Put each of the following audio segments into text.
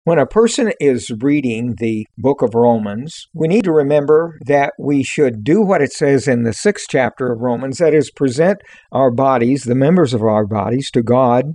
When a person is reading the book of Romans, we need to remember that we should do what it says in the 6th chapter of Romans, that is, present our bodies, the members of our bodies, to God,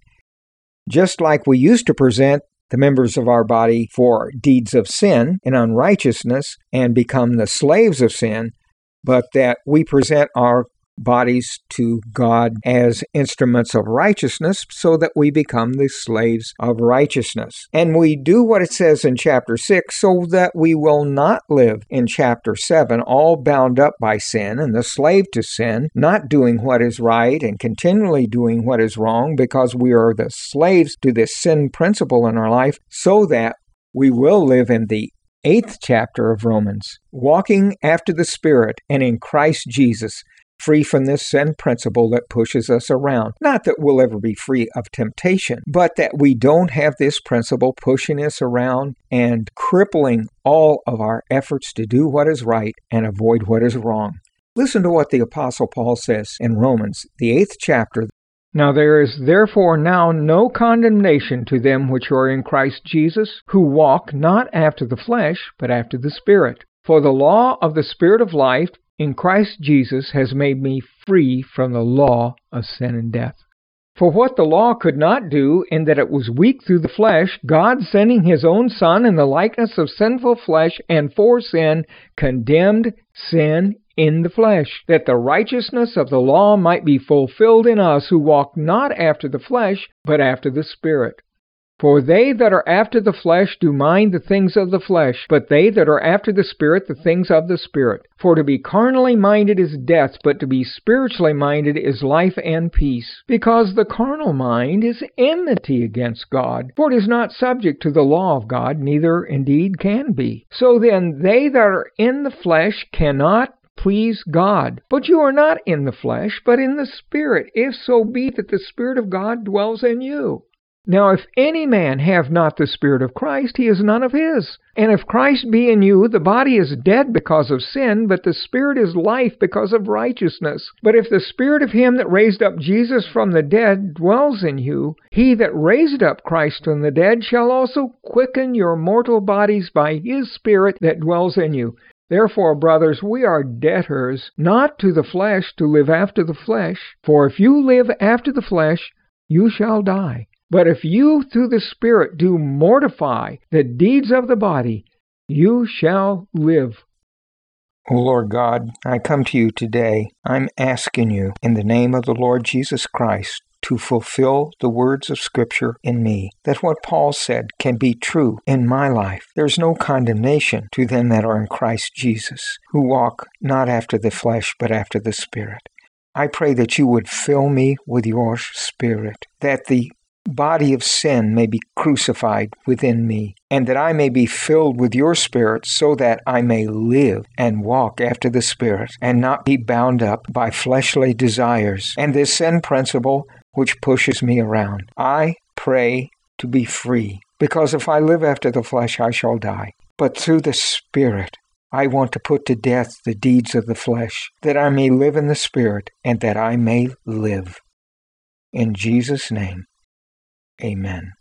just like we used to present the members of our body for deeds of sin and unrighteousness and become the slaves of sin, but that we present our bodies to God as instruments of righteousness so that we become the slaves of righteousness. And we do what it says in chapter 6 so that we will not live in chapter 7 all bound up by sin and the slave to sin, not doing what is right and continually doing what is wrong because we are the slaves to this sin principle in our life, so that we will live in the 8th chapter of Romans, walking after the Spirit and in Christ Jesus, free from this sin principle that pushes us around. Not that we'll ever be free of temptation, but that we don't have this principle pushing us around and crippling all of our efforts to do what is right and avoid what is wrong. Listen to what the Apostle Paul says in Romans, the 8th chapter. Now there is therefore now no condemnation to them which are in Christ Jesus, who walk not after the flesh, but after the Spirit. For the law of the Spirit of life in Christ Jesus has made me free from the law of sin and death. For what the law could not do, in that it was weak through the flesh, God sending his own Son in the likeness of sinful flesh, and for sin, condemned sin in the flesh, that the righteousness of the law might be fulfilled in us who walk not after the flesh, but after the Spirit. For they that are after the flesh do mind the things of the flesh, but they that are after the Spirit the things of the Spirit. For to be carnally minded is death, but to be spiritually minded is life and peace. Because the carnal mind is enmity against God, for it is not subject to the law of God, neither indeed can be. So then they that are in the flesh cannot please God. But you are not in the flesh, but in the Spirit, if so be that the Spirit of God dwells in you. Now if any man have not the Spirit of Christ, he is none of his. And if Christ be in you, the body is dead because of sin, but the Spirit is life because of righteousness. But if the Spirit of him that raised up Jesus from the dead dwells in you, he that raised up Christ from the dead shall also quicken your mortal bodies by his Spirit that dwells in you. Therefore, brothers, we are debtors, not to the flesh, to live after the flesh. For if you live after the flesh, you shall die. But if you through the Spirit do mortify the deeds of the body, you shall live. O Lord God, I come to you today. I'm asking you, in the name of the Lord Jesus Christ, to fulfill the words of Scripture in me, that what Paul said can be true in my life. There's no condemnation to them that are in Christ Jesus, who walk not after the flesh, but after the Spirit. I pray that you would fill me with your Spirit, that the body of sin may be crucified within me, and that I may be filled with your Spirit so that I may live and walk after the Spirit and not be bound up by fleshly desires and this sin principle which pushes me around. I pray to be free, because if I live after the flesh, I shall die. But through the Spirit, I want to put to death the deeds of the flesh, that I may live in the Spirit and that I may live. In Jesus' name. Amen.